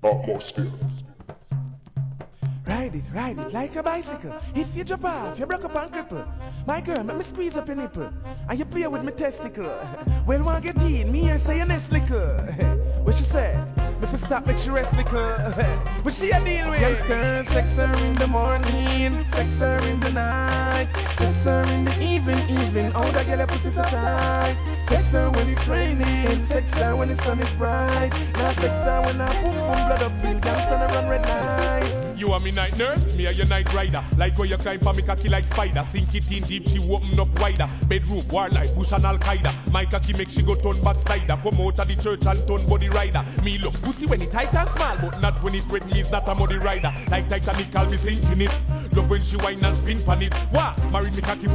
atmosphere. Ride it like a bicycle. If you drop off, you broke up and cripple. My girl, make me squeeze up your nipple. And you play with me testicle. Well, want get in, me here say you nest liquor. What she said? Me for stop, make she rest liquor. But she a deal with youngster, sex her in the morning, sex her in the night, sex her in the evening. All that girl pussy so tight. Sex her when it's raining, sex her when the sun is bright. Now sex her when I boom blood up till gangsta run red light. You are me night nurse, me are your night rider. Like where you climb for me cocky like spider. Sink it in deep, she open up wider. Bedroom, war like Bush and Al-Qaeda. My cocky make she go turn backslider. Come out of the church and turn body rider. Me look pussy when it tight and small, but not when it wet. Me is not a muddy rider. Like Titanic, I'll be sinking it. Love when she whine and spin pan it. Wah, married me cocky.